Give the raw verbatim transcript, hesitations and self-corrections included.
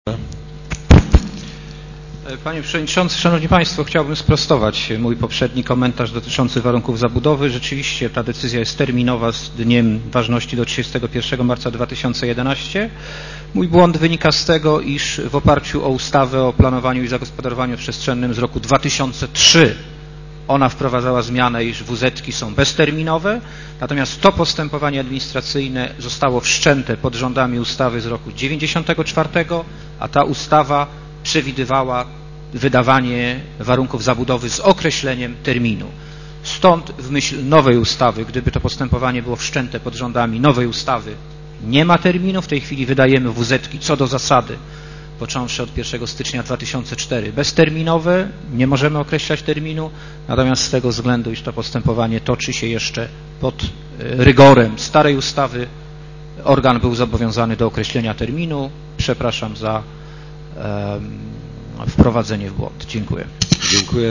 Panie Przewodniczący, Szanowni Państwo, chciałbym sprostować mój poprzedni komentarz dotyczący warunków zabudowy. Rzeczywiście ta decyzja jest terminowa z dniem ważności do trzydziestego pierwszego marca dwa tysiące jedenastego. Mój błąd wynika z tego, iż w oparciu o ustawę o planowaniu i zagospodarowaniu przestrzennym z roku dwa tysiące trzeciego ona wprowadzała zmianę, iż W Z-ki są bezterminowe, natomiast to postępowanie administracyjne zostało wszczęte pod rządami ustawy z roku dziewięćdziesiątego czwartego, a ta ustawa przewidywała wydawanie warunków zabudowy z określeniem terminu. Stąd w myśl nowej ustawy, gdyby to postępowanie było wszczęte pod rządami nowej ustawy, nie ma terminu. W tej chwili wydajemy W Z-ki co do zasady, począwszy od pierwszego stycznia dwa tysiące czwartego, bezterminowe, nie możemy określać terminu, natomiast z tego względu, iż to postępowanie toczy się jeszcze pod rygorem starej ustawy, organ był zobowiązany do określenia terminu. Przepraszam za um, wprowadzenie w błąd. Dziękuję. Dziękuję.